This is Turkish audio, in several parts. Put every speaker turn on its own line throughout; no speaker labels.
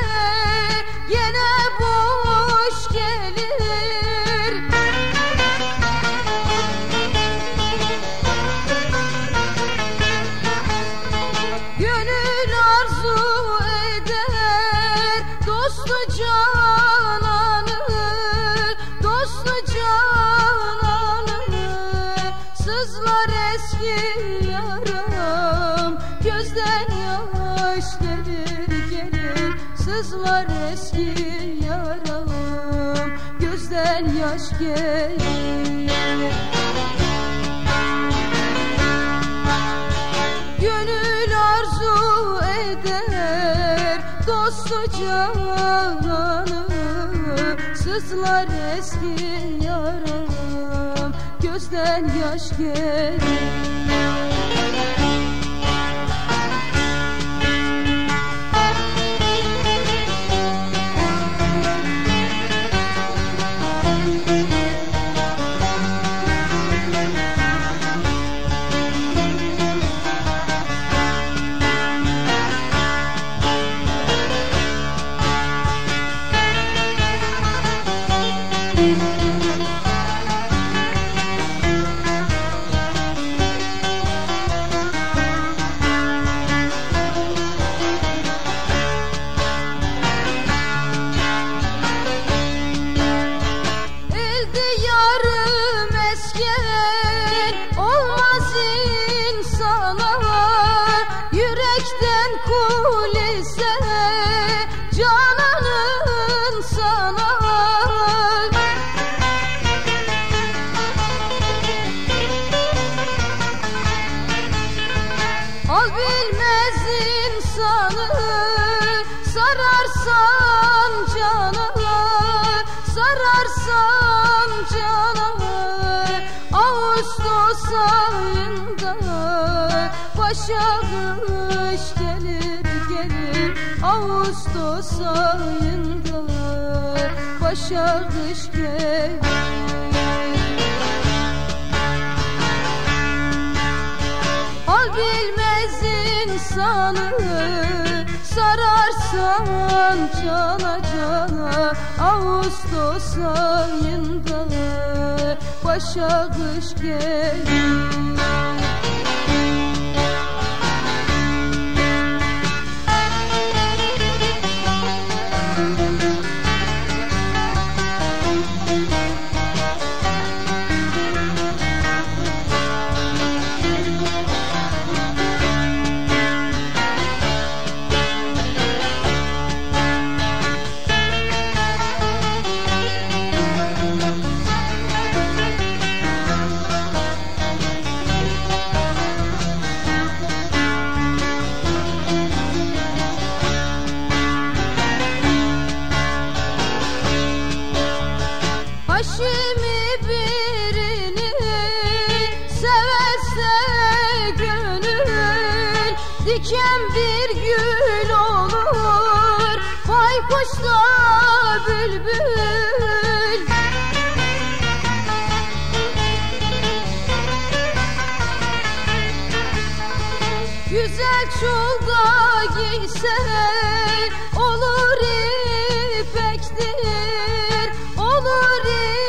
yine boş gelir. Gönül arzu eder dostu cananı, dostu cananı. Sızlar eski yaram, gözden yaş gelir gelir. Sızlar eski yaram, gözden yaş gelir. Gönül arzu eder dostu cananı, sızlar eski yaram, gözden yaş gelir. Yürekten kul ise cananın sana. Al bilmez insanı, sararsan canana, sararsan canana. Ağustos ayında başa kış gelir gelir. Ağustos ayında başa kış gelir. Al bilmez insanı, sararsan cana cana. Ağustos ayında başa kış gelir. Haşimi birini severse gönül, diken bir gül olur, baykuş da bülbül. Güzel çolda giyse olur ipektir, olur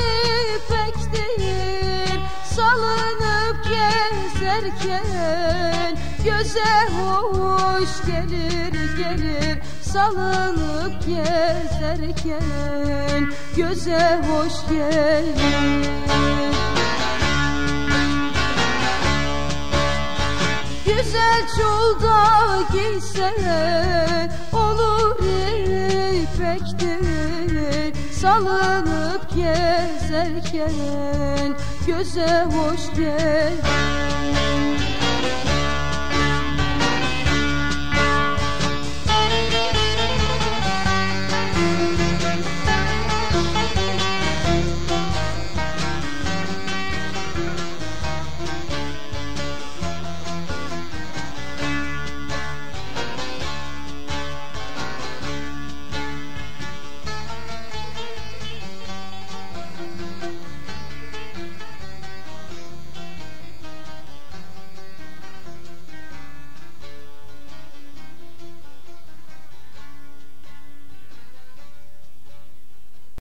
ipektir. Salınıp gezerken göze hoş gelir gelir. Salınıp gezerken göze hoş gelir. Güzel çolda giysen olur ipektir. Salınıp gezerken göze hoş gelir.